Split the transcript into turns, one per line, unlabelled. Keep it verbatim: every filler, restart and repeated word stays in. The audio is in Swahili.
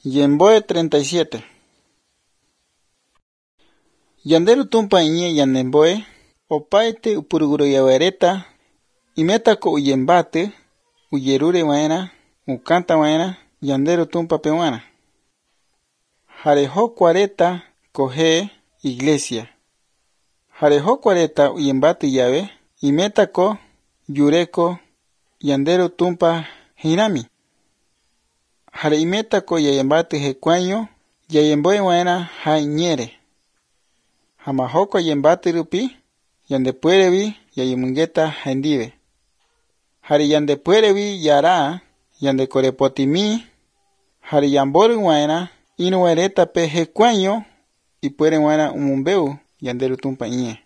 Yemboe treinta y siete. Yanderu tumpa iñe yanemboe, opaete upuruguro yawereta, imetako uyembate, uyerure waena, ukanta waena, yanderu tumpa pewana. Jarejo cuareta coge iglesia. Jarejo cuareta uyembate yawe, imetako, yureko, yanderu tumpa hirami. Jare imetako yayembate jekuaño, yayemboe waena jaiñere. Jamajoko yembate rupi, yandepuerevi yayemungeta hendive. Jare yandepuerevi yara, yandekorepotimi, jare yamboru waena, inu wereta pe jekuaño, y puere waena umumbeu yanderu tumpa iñe.